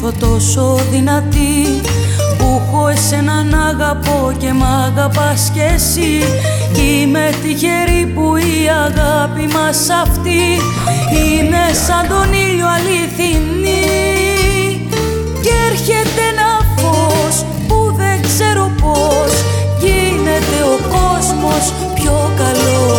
νιώθω τόσο δυνατή που έχω εσένα να αγαπώ και μ' αγαπάς κι εσύ. Είμαι τυχερή που η αγάπη μας αυτή είναι σαν τον ήλιο αληθινή. Και έρχεται ένα φως που δεν ξέρω πώς γίνεται ο κόσμος πιο καλός.